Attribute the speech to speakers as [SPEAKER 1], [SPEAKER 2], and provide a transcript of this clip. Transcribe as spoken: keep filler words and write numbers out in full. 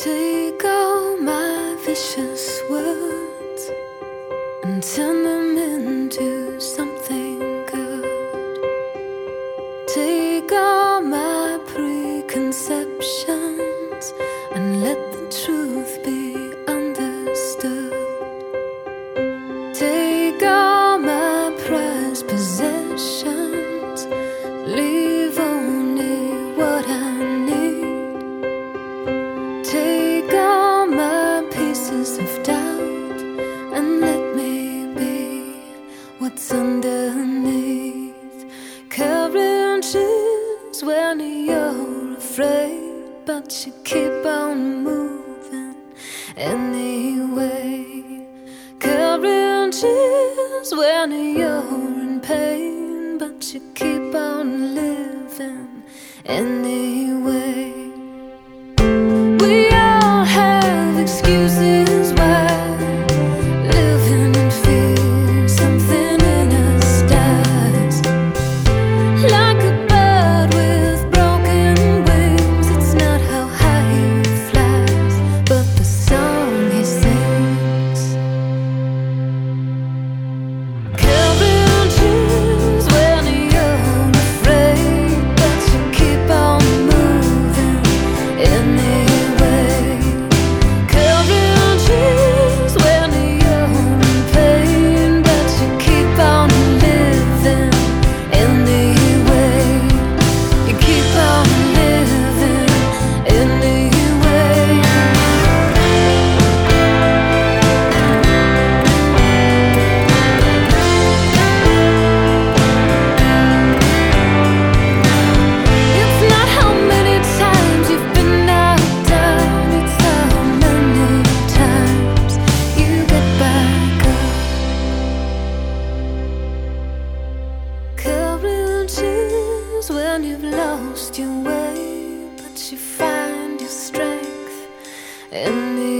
[SPEAKER 1] Take all my vicious words and turn them into something good. Take all my preconceptions and let the truth be understood. Take all my prized possessions, leave only what I need. Take all my pieces of doubt and let me be what's underneath. Courageous when you're afraid, but you keep on moving anyway. Courageous when you're in pain, but you keep on living anyway. We all have excuses why living in fear, something in us dies. Like a bird with broken wings, it's not how high he flies, but the song he sings. Courageous when you're afraid, but you keep on moving anyway. Courageous when you're in pain, but you keep on living anyway. You keep on living anyway. It's not how many times you've been knocked down, it's how many times you get back up. Courage is when you've lost your way, but you find your strength in the